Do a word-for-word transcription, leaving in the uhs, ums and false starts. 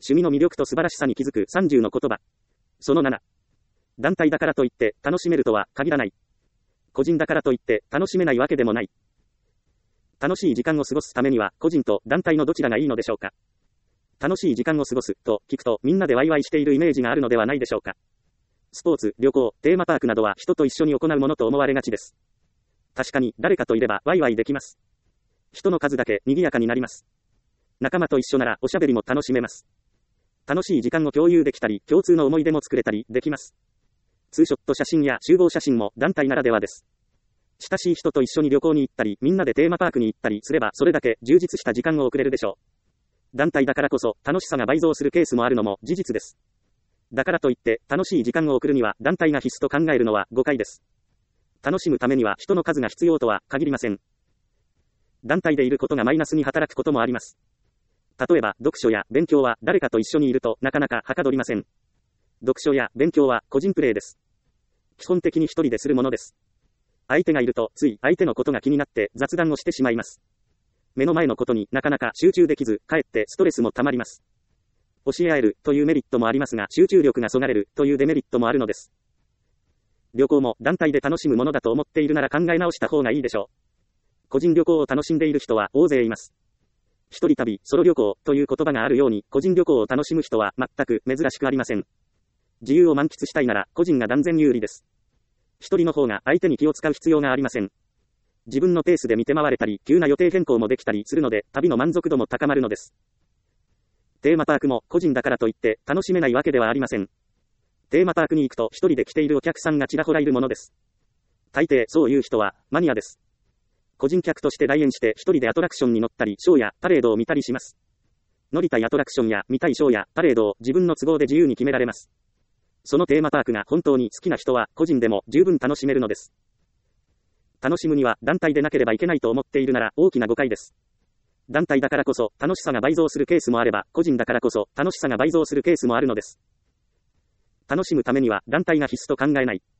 趣味の魅力と素晴らしさに気づくさんじゅうの言葉。そのなな。団体だからといって楽しめるとは限らない。個人だからといって楽しめないわけでもない。楽しい時間を過ごすためには個人と団体のどちらがいいのでしょうか。楽しい時間を過ごすと聞くとみんなでワイワイしているイメージがあるのではないでしょうか。スポーツ、旅行、テーマパークなどは人と一緒に行うものと思われがちです。確かに誰かといればワイワイできます。人の数だけ賑やかになります。仲間と一緒ならおしゃべりも楽しめます。楽しい時間を共有できたり、共通の思い出も作れたりできます。ツーショット写真や集合写真も団体ならではです。親しい人と一緒に旅行に行ったり、みんなでテーマパークに行ったりすればそれだけ充実した時間を送れるでしょう。団体だからこそ楽しさが倍増するケースもあるのも事実です。だからといって楽しい時間を送るには団体が必須と考えるのは誤解です。楽しむためには人の数が必要とは限りません。団体でいることがマイナスに働くこともあります。例えば読書や勉強は誰かと一緒にいるとなかなかはかどりません。読書や勉強は個人プレイです。基本的に一人でするものです。相手がいるとつい相手のことが気になって雑談をしてしまいます。目の前のことになかなか集中できず、かえってストレスもたまります。教え合えるというメリットもありますが、集中力がそがれるというデメリットもあるのです。旅行も団体で楽しむものだと思っているなら考え直した方がいいでしょう。個人旅行を楽しんでいる人は大勢います。一人旅、ソロ旅行という言葉があるように、個人旅行を楽しむ人は全く珍しくありません。自由を満喫したいなら個人が断然有利です。一人の方が相手に気を使う必要がありません。自分のペースで見て回れたり、急な予定変更もできたりするので、旅の満足度も高まるのです。テーマパークも個人だからといって楽しめないわけではありません。テーマパークに行くと一人で来ているお客さんがちらほらいるものです。大抵そういう人はマニアです。個人客として来園して一人でアトラクションに乗ったり、ショーやパレードを見たりします。乗りたいアトラクションや見たいショーやパレードを自分の都合で自由に決められます。そのテーマパークが本当に好きな人は個人でも十分楽しめるのです。楽しむには団体でなければいけないと思っているなら大きな誤解です。団体だからこそ楽しさが倍増するケースもあれば、個人だからこそ楽しさが倍増するケースもあるのです。楽しむためには団体が必須と考えない。